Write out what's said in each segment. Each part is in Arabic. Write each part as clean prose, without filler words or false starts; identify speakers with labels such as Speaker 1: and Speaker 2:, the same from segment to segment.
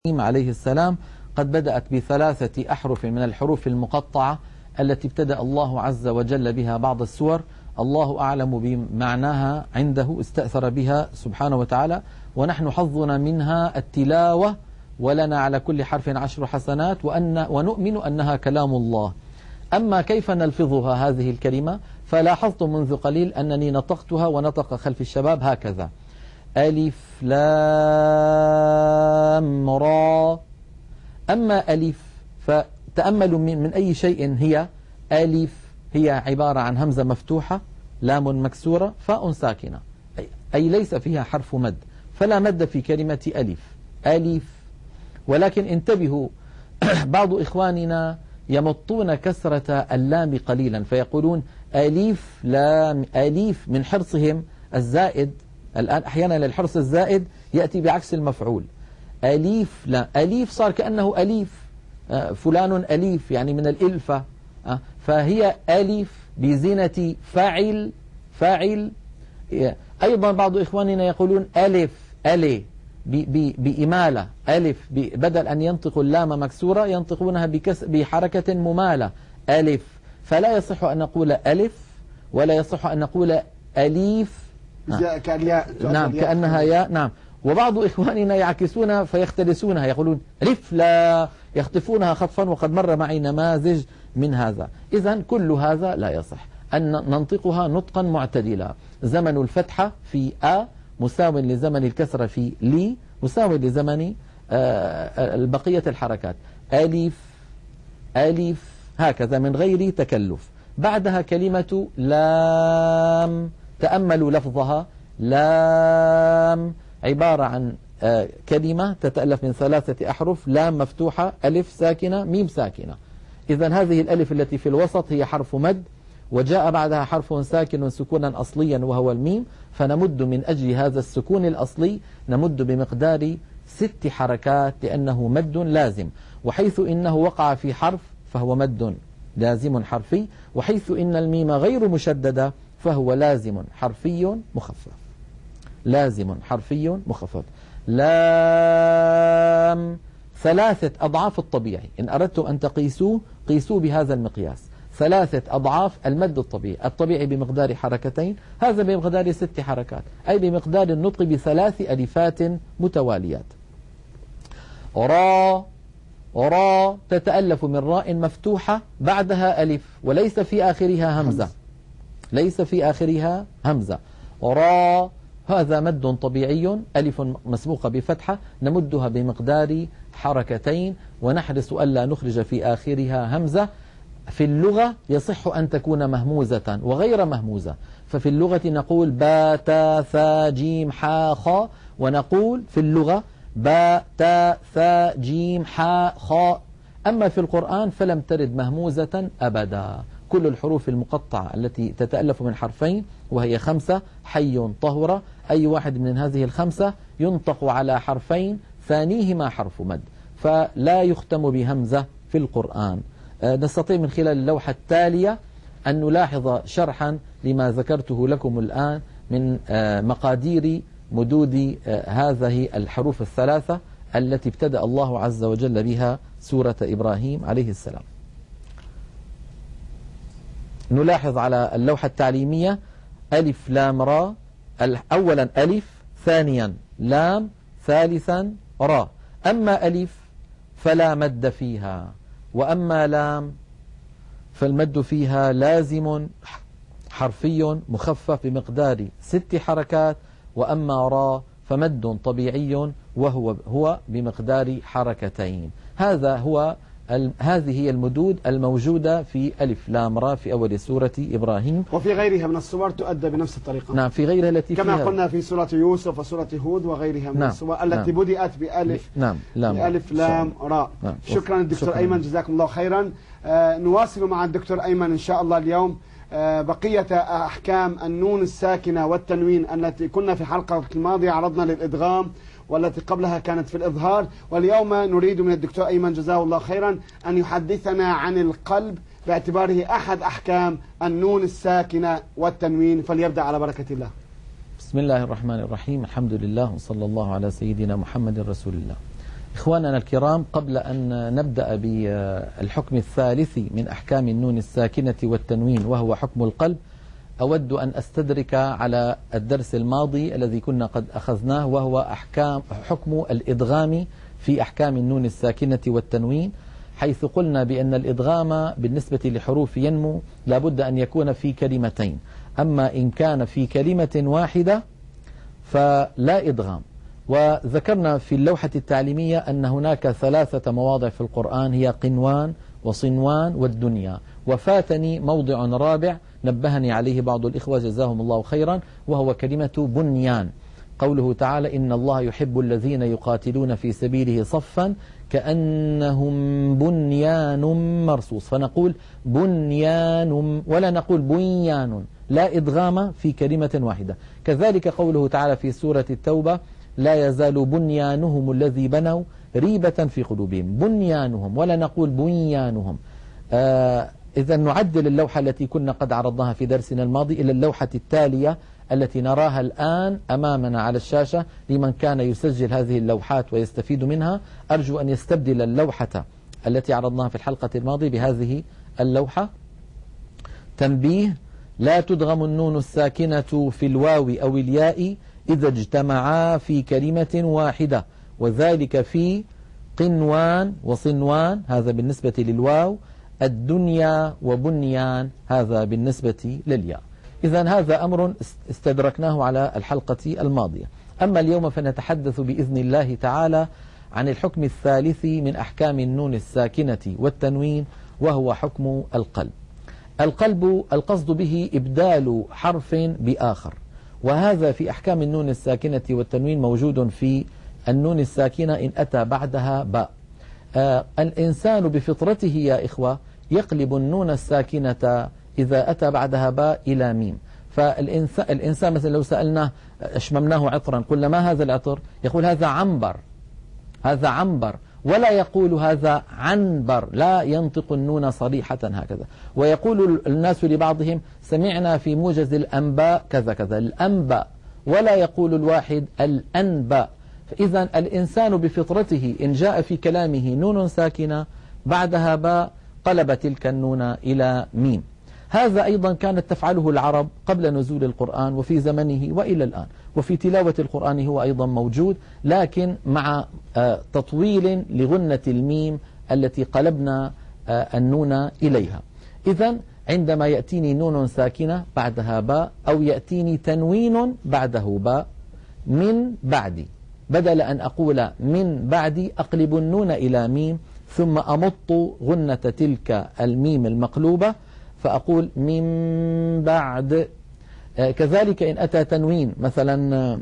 Speaker 1: عليه السلام قد بدأت بثلاثة أحرف من الحروف المقطعة التي ابتدأ الله عز وجل بها بعض السور. الله أعلم بمعناها عنده، استأثر بها سبحانه وتعالى، ونحن حظنا منها التلاوة، ولنا على كل حرف 10 حسنات، ونؤمن أنها كلام الله. أما كيف نلفظها هذه الكلمة فلاحظت منذ قليل أنني نطقتها ونطق خلف الشباب هكذا: ألف لام را. أما ألف فتأملوا من أي شيء هي. ألف هي عبارة عن همزة مفتوحة، لام مكسورة، فاء ساكنة، أي ليس فيها حرف مد، فلا مد في كلمة ألف. ألف. ولكن انتبهوا، بعض إخواننا يمطون كسرة اللام قليلا فيقولون ألف لام أليف من حرصهم الزائد. الآن أحيانا للحرص الزائد يأتي بعكس المفعول. أليف لا، أليف صار كأنه أليف، فلان أليف يعني من الإلفة، فهي ألف بزينة فاعل. فاعل. أيضا بعض إخواننا يقولون ألف ألي بإمالة، ألف بدل أن ينطقوا اللام مكسورة ينطقونها بحركة ممالة، ألف. فلا يصح أن نقول ألف ولا يصح أن نقول أليف، نعم كأنها ياء. نعم. وبعض إخواننا يعكسونها فيختلسونها، يقولون ألف لا، يخطفونها خطفا، وقد مر معي نماذج من هذا. إذن كل هذا لا يصح، أن ننطقها نطقا معتدلا. زمن الفتحة في أ مساو لزمن الكسرة في لي، مساو لزمن بقية الحركات. ألف ألف هكذا من غير تكلف. بعدها كلمة لام، تأملوا لفظها. لام عبارة عن كلمة تتألف من 3 أحرف، لام مفتوحة، ألف ساكنة، ميم ساكنة. إذن هذه الألف التي في الوسط هي حرف مد، وجاء بعدها حرف ساكن سكونا أصليا وهو الميم، فنمد من أجل هذا السكون الأصلي نمد بمقدار 6 حركات لأنه مد لازم. وحيث إنه وقع في حرف فهو مد لازم حرفي، وحيث إن الميم غير مشددة فهو لازم حرفي مخفف. لازم حرفي مخفف. لام 3 أضعاف الطبيعي، إن أردتم أن تقيسوه قيسوه بهذا المقياس، 3 أضعاف المد الطبيعي. الطبيعي بمقدار حركتين، هذا بمقدار 6 حركات، أي بمقدار النطق ب3 ألفات متواليات. را. را تتألف من راء مفتوحة بعدها ألف وليس في آخرها همزة، ليس في آخرها همزة. را هذا مد طبيعي، ألف مسبوقة بفتحة نمدها بمقدار حركتين، ونحرص ألا نخرج في آخرها همزة. في اللغة يصح أن تكون مهموزة وغير مهموزة، ففي اللغة نقول با تا ثا جيم حا خا، ونقول في اللغة با تا ثا جيم حا خا. أما في القرآن فلم ترد مهموزة أبدا. كل الحروف المقطعة التي تتألف من حرفين وهي 5، حي طهرة، أي واحد من هذه ال5 ينطق على حرفين ثانيهما حرف مد، فلا يختم بهمزة في القرآن. نستطيع من خلال اللوحة التالية أن نلاحظ شرحا لما ذكرته لكم الآن من مقادير مدود هذه الحروف ال3 التي ابتدأ الله عز وجل بها سورة إبراهيم عليه السلام. نلاحظ على اللوحة التعليمية ألف لام را، أولا ألف، ثانيا لام، ثالثا را. أما ألف فلا مد فيها، وأما لام فالمد فيها لازم حرفي مخفف بمقدار 6 حركات، وأما را فمد طبيعي وهو بمقدار حركتين. هذه هي المدود الموجودة في ألف لام را في أول سورة إبراهيم،
Speaker 2: وفي غيرها من الصور تؤدى بنفس الطريقة.
Speaker 1: نعم، في غيرها التي
Speaker 2: كما
Speaker 1: فيها
Speaker 2: قلنا في سورة يوسف وسورة هود وغيرها من الصور التي بدأت بألف. بألف لام را. شكرا الدكتور أيمن، جزاكم الله خيرا. نواصل مع الدكتور أيمن إن شاء الله اليوم بقية أحكام النون الساكنة والتنوين التي كنا في الحلقة الماضية عرضنا للإدغام، والتي قبلها كانت في الإظهار. واليوم نريد من الدكتور أيمن جزاه الله خيرا أن يحدثنا عن القلب باعتباره أحد أحكام النون الساكنة والتنوين، فليبدأ على بركة الله.
Speaker 1: بسم الله الرحمن الرحيم، الحمد لله وصلى الله على سيدنا محمد رسول الله. إخواننا الكرام، قبل أن نبدأ بالحكم الثالث من أحكام النون الساكنة والتنوين وهو حكم القلب، أود أن أستدرك على الدرس الماضي الذي كنا قد أخذناه، وهو حكم الإدغام في أحكام النون الساكنة والتنوين، حيث قلنا بأن الإدغام بالنسبة لحروف ينمو لابد أن يكون في كلمتين، أما إن كان في كلمة واحدة فلا إدغام. وذكرنا في اللوحة التعليمية أن هناك 3 مواضع في القرآن هي قنوان وصنوان والدنيا، وفاتني موضع رابع نبهني عليه بعض الإخوة جزاهم الله خيرا، وهو كلمة بنيان. قوله تعالى: إن الله يحب الذين يقاتلون في سبيله صفا كأنهم بنيان مرصوص، فنقول بنيان ولا نقول بنيان، لا إدغام في كلمة واحدة. كذلك قوله تعالى في سورة التوبة: لا يزال بنيانهم الذي بنوا ريبة في قلوبهم، بنيانهم ولا نقول بنيانهم. إذا نعدل اللوحة التي كنا قد عرضناها في درسنا الماضي إلى اللوحة التالية التي نراها الآن أمامنا على الشاشة. لمن كان يسجل هذه اللوحات ويستفيد منها، أرجو أن يستبدل اللوحة التي عرضناها في الحلقة الماضية بهذه اللوحة. تنبيه: لا تدغم النون الساكنة في الواو أو الياء إذا اجتمعا في كلمة واحدة، وذلك في قنوان وصنوان، هذا بالنسبة للواو، الدنيا وبنيان، هذا بالنسبة للياء. إذن هذا أمر استدركناه على الحلقة الماضية. أما اليوم فنتحدث بإذن الله تعالى عن الحكم الثالث من أحكام النون الساكنة والتنوين، وهو حكم القلب. القلب القصد به إبدال حرف بآخر، وهذا في أحكام النون الساكنة والتنوين موجود في النون الساكنة إن أتى بعدها باء. الإنسان بفطرته يا إخوة يقلب النون الساكنة إذا أتى بعدها باء إلى ميم. فالإنسان مثلا لو سألناه أشممناه عطرا، قلنا ما هذا العطر؟ يقول هذا عنبر، هذا عنبر، ولا يقول هذا عنبر، لا ينطق النون صريحة هكذا. ويقول الناس لبعضهم سمعنا في موجز الأنباء كذا كذا، الأنباء، ولا يقول الواحد الأنباء. فإذا الإنسان بفطرته إن جاء في كلامه نون ساكنة بعدها باء قلب تلك النون إلى ميم. هذا أيضا كانت تفعله العرب قبل نزول القرآن وفي زمنه وإلى الآن، وفي تلاوة القرآن هو أيضا موجود، لكن مع تطويل لغنة الميم التي قلبنا النون إليها. إذن عندما يأتيني نون ساكنة بعدها باء، أو يأتيني تنوين بعده باء، من بعدي، بدل أن أقول من بعدي أقلب النون إلى ميم، ثم أمط غنة تلك الميم المقلوبة فأقول من بعد. كذلك إن أتى تنوين مثلا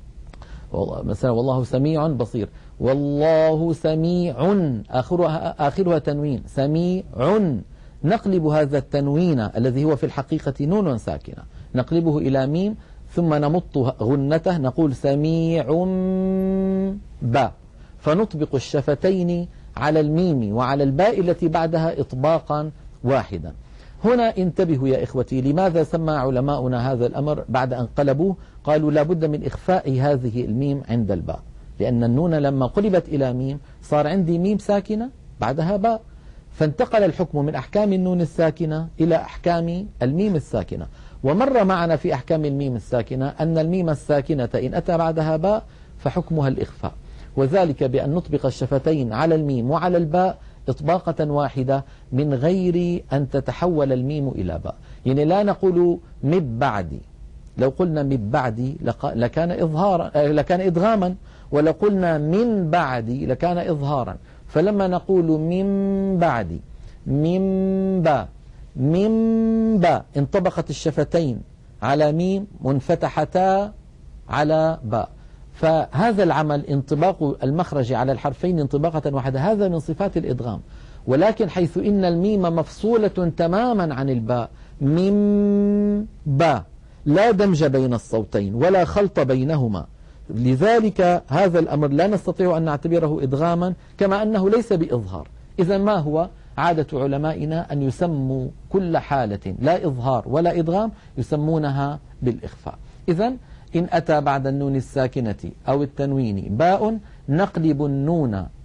Speaker 1: والله سميع بصير، والله سميع، آخرها تنوين، سميع، نقلب هذا التنوين الذي هو في الحقيقة نون ساكنة نقلبه إلى ميم، ثم نمط غنته نقول سميع با، فنطبق الشفتين على الميم وعلى الباء التي بعدها إطباقا واحدا. هنا انتبهوا يا إخوتي، لماذا سمى علماؤنا هذا الأمر بعد أن قلبوه؟ قالوا لا بد من إخفاء هذه الميم عند الباء، لأن النون لما قلبت إلى ميم صار عندي ميم ساكنة بعدها باء، فانتقل الحكم من أحكام النون الساكنة إلى أحكام الميم الساكنة. ومر معنا في أحكام الميم الساكنة أن الميم الساكنة إن أتى بعدها باء فحكمها الإخفاء، وذلك بأن نطبق الشفتين على الميم وعلى الباء إطباقة واحدة من غير أن تتحول الميم إلى باء. يعني لا نقول من بعدي، لو قلنا من بعدي لكان إدغاما، ولو قلنا من بعدي لكان إظهارا. فلما نقول من بعدي من باء انطبقت الشفتين على ميم منفتحتا على باء، فهذا العمل انطباق المخرج على الحرفين انطباقة واحدة، هذا من صفات الإدغام. ولكن حيث إن الميم مفصولة تماما عن الباء، من باء، لا دمج بين الصوتين ولا خلط بينهما، لذلك هذا الأمر لا نستطيع أن نعتبره إدغاما، كما أنه ليس بإظهار. إذا ما هو؟ عادة علمائنا أن يسموا كل حالة لا إظهار ولا إدغام يسمونها بالإخفاء. إذا إن أتى بعد النون الساكنة أو التنوين باء نقلب النون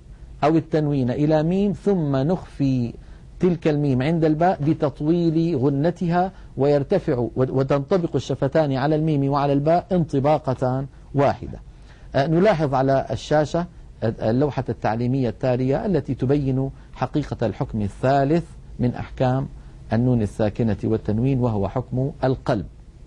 Speaker 1: أو التنوين إلى ميم ثم نخفي تلك الميم عند الباء بتطويل غنتها ويرتفع وتنطبق الشفتان على الميم وعلى الباء انطباقة واحدة. نلاحظ على الشاشة اللوحة التعليمية التالية التي تبين حقيقة الحكم الثالث من أحكام النون الساكنة والتنوين، وهو حكم القلب.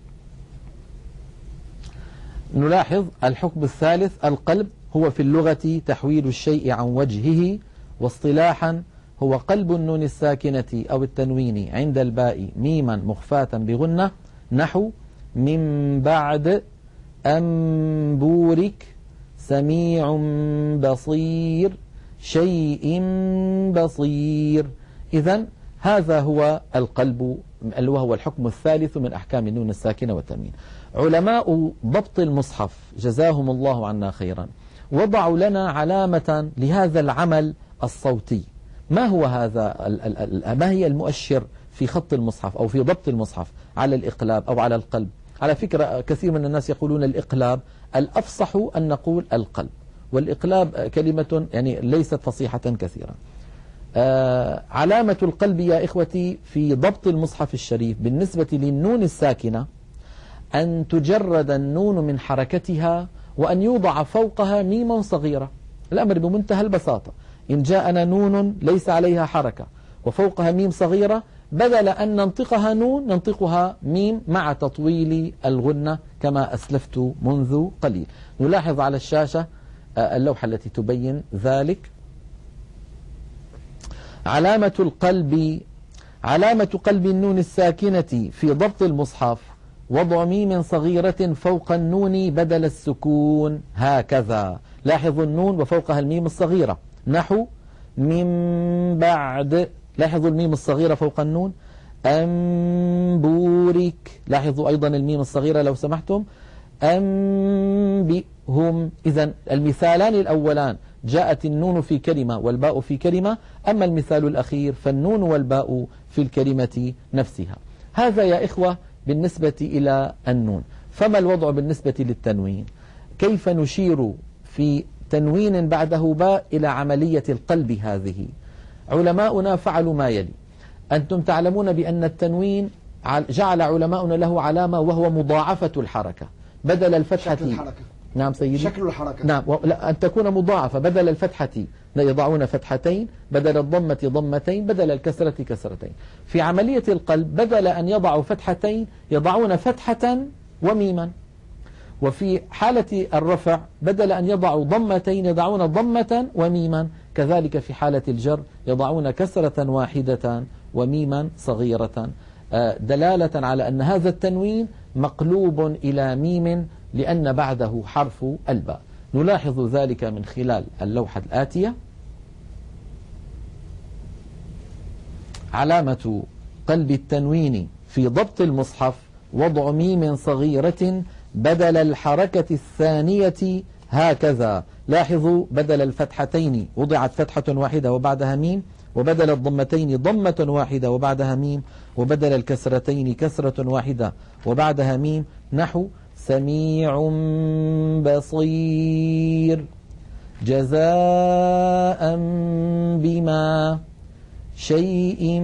Speaker 1: نلاحظ الحكم الثالث القلب هو في اللغة تحويل الشيء عن وجهه، واصطلاحا هو قلب النون الساكنة أو التنوين عند الباء ميما مخفاة بغنة، نحو من بعد أن بورك سميع بصير شيء بصير. إذن هذا هو القلب وهو الحكم الثالث من أحكام النون الساكنة والتنوين. علماء ضبط المصحف جزاهم الله عنا خيرا وضعوا لنا علامة لهذا العمل الصوتي. ما هو هذا؟ ما هي المؤشر في خط المصحف أو في ضبط المصحف على الإقلاب أو على القلب؟ على فكرة كثير من الناس يقولون الإقلاب، الأفصح أن نقول القلب، والإقلاب كلمة يعني ليست فصيحة كثيرا. علامة القلب يا إخوتي في ضبط المصحف الشريف بالنسبة للنون الساكنة أن تجرد النون من حركتها وأن يوضع فوقها ميم صغيرة. الأمر بمنتهى البساطة، إن جاءنا نون ليس عليها حركة وفوقها ميم صغيرة، بدل أن ننطقها نون ننطقها ميم مع تطويل الغنة كما أسلفت منذ قليل. نلاحظ على الشاشة اللوحة التي تبين ذلك. علامة قلب النون الساكنة في ضبط المصحف وضع ميم صغيرة فوق النون بدل السكون هكذا. لاحظوا النون وفوقها الميم الصغيرة، نحو من بعد، لاحظوا الميم الصغيرة فوق النون. أن بورك، لاحظوا أيضا الميم الصغيرة لو سمحتم. أنبئهم. إذن المثالان الأولان جاءت النون في كلمة والباء في كلمة، أما المثال الأخير فالنون والباء في الكلمة نفسها. هذا يا إخوة بالنسبة إلى النون. فما الوضع بالنسبة للتنوين؟ كيف نشير في تنوين بعده باء إلى عملية القلب هذه؟ علماؤنا فعلوا ما يلي. أنتم تعلمون بأن التنوين جعل علماؤنا له علامة وهو مضاعفة الحركة بدل الفتحة.
Speaker 2: شكل الحركة.
Speaker 1: نعم سيدي.
Speaker 2: شكل الحركة.
Speaker 1: نعم، أن تكون مضاعفة، بدل الفتحة يضعون فتحتين، بدل الضمة ضمتين، بدل الكسرة كسرتين. في عملية القلب بدل أن يضعوا فتحتين يضعون فتحة وميما، وفي حالة الرفع بدل أن يضعوا ضمتين يضعون ضمة وميما، كذلك في حالة الجر يضعون كسرة واحدة وميما صغيرة، دلالة على أن هذا التنوين مقلوب إلى ميم لأن بعده حرف الباء. نلاحظ ذلك من خلال اللوحة الآتية. علامة قلب التنوين في ضبط المصحف وضع ميم صغيرة بدل الحركة الثانية هكذا. لاحظوا بدل الفتحتين وضعت فتحة واحدة وبعدها ميم، وبدل الضمتين ضمة واحدة وبعدها ميم، وبدل الكسرتين كسرة واحدة وبعدها ميم، نحو سميع بصير جزاء بما شيء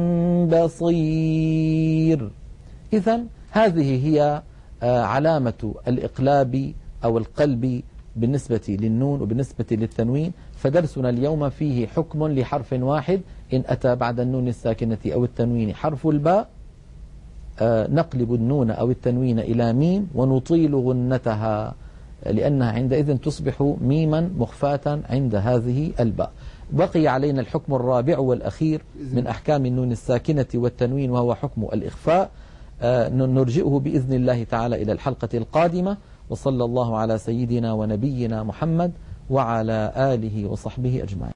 Speaker 1: بصير. إذن هذه هي علامة الإقلاب أو القلب بالنسبة للنون وبالنسبة للتنوين. فدرسنا اليوم فيه حكم لحرف واحد، إن أتى بعد النون الساكنة أو التنوين حرف الباء نقلب النون أو التنوين إلى ميم ونطيل غنتها، لأنها عندئذ تصبح ميما مخفاة عند هذه الباء. بقي علينا الحكم الرابع والأخير من أحكام النون الساكنة والتنوين، وهو حكم الإخفاء. نرجئه بإذن الله تعالى إلى الحلقة القادمة. وصلى الله على سيدنا ونبينا محمد وعلى آله وصحبه أجمعين.